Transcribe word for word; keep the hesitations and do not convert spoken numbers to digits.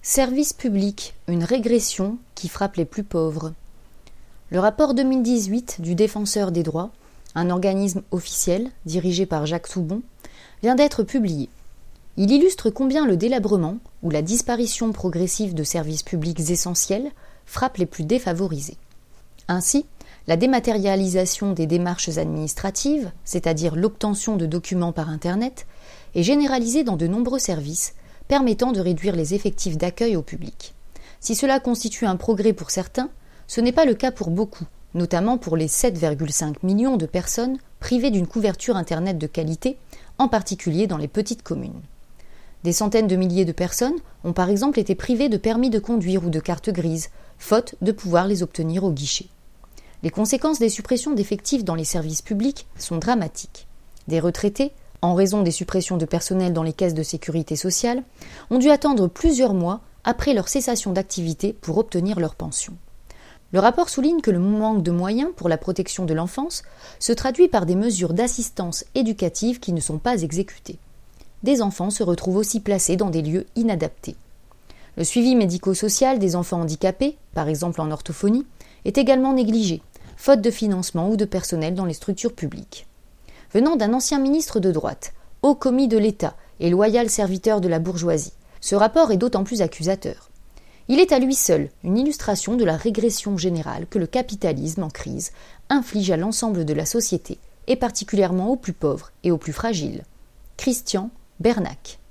Service public, une régression qui frappe les plus pauvres. Le rapport deux mille dix-huit du Défenseur des droits, un organisme officiel dirigé par Jacques Toubon, vient d'être publié. Il illustre combien le délabrement ou la disparition progressive de services publics essentiels frappe les plus défavorisés. Ainsi, la dématérialisation des démarches administratives, c'est-à-dire l'obtention de documents par Internet, est généralisée dans de nombreux services, permettant de réduire les effectifs d'accueil au public. Si cela constitue un progrès pour certains, ce n'est pas le cas pour beaucoup, notamment pour les sept virgule cinq millions de personnes privées d'une couverture Internet de qualité, en particulier dans les petites communes. Des centaines de milliers de personnes ont par exemple été privées de permis de conduire ou de carte grise, faute de pouvoir les obtenir au guichet. Les conséquences des suppressions d'effectifs dans les services publics sont dramatiques. Des retraités, en raison des suppressions de personnel dans les caisses de sécurité sociale, ont dû attendre plusieurs mois après leur cessation d'activité pour obtenir leur pension. Le rapport souligne que le manque de moyens pour la protection de l'enfance se traduit par des mesures d'assistance éducative qui ne sont pas exécutées. Des enfants se retrouvent aussi placés dans des lieux inadaptés. Le suivi médico-social des enfants handicapés, par exemple en orthophonie, est également négligé, faute de financement ou de personnel dans les structures publiques. Venant d'un ancien ministre de droite, haut commis de l'État et loyal serviteur de la bourgeoisie, ce rapport est d'autant plus accusateur. Il est à lui seul une illustration de la régression générale que le capitalisme en crise inflige à l'ensemble de la société, et particulièrement aux plus pauvres et aux plus fragiles. Christian Bernac.